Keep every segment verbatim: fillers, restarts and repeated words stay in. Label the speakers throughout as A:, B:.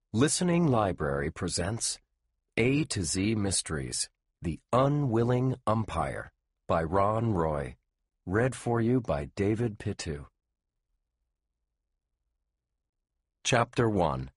A: Listening Library presents A to Z Mysteries, The Unwilling Umpire by Ron Roy. Read for you by David Pitu. Chapter one.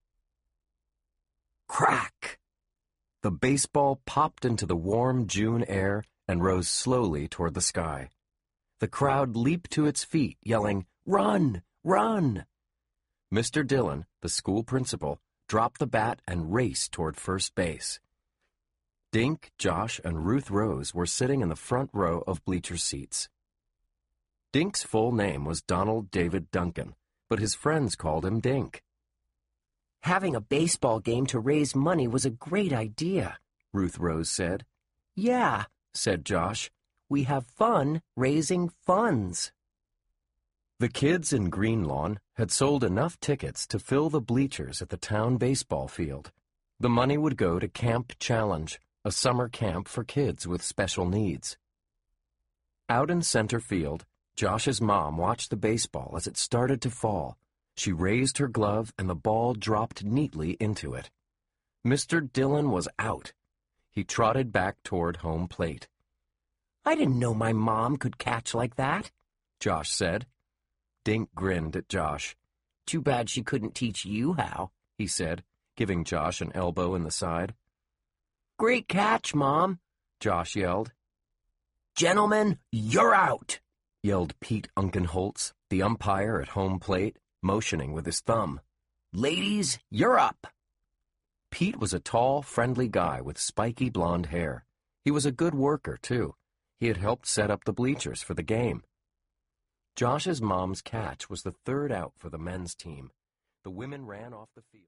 A: Crack! The baseball popped into the warm June air and rose slowly toward the sky. The crowd leaped to its feet, yelling, "Run! Run!" Mister Dillon, the school principal, dropped the bat and raced toward first base. Dink, Josh, and Ruth Rose were sitting in the front row of bleacher seats. Dink's full name was Donald David Duncan, but his friends called him Dink.
B: Having a baseball game to raise money was a great idea,
A: Ruth Rose said.
B: Yeah, said Josh. We have fun raising funds.
A: The kids in Greenlawn had sold enough tickets to fill the bleachers at the town baseball field. The money would go to Camp Challenge, a summer camp for kids with special needs. Out in center field, Josh's mom watched the baseball as it started to fall. She raised her glove and the ball dropped neatly into it. Mister Dillon was out. He trotted back toward home plate.
B: I didn't know my mom could catch like that,
A: Josh said. Dink grinned at Josh.
B: Too bad she couldn't teach you how,
A: he said, giving Josh an elbow in the side.
B: Great catch, Mom,
A: Josh yelled.
B: Gentlemen, you're out,
A: yelled Pete Unkenholtz, the umpire at home plate, motioning with his thumb.
B: Ladies, you're up.
A: Pete was a tall, friendly guy with spiky blonde hair. He was a good worker, too. He had helped set up the bleachers for the game. Josh's mom's catch was the third out for the men's team. The women ran off the field.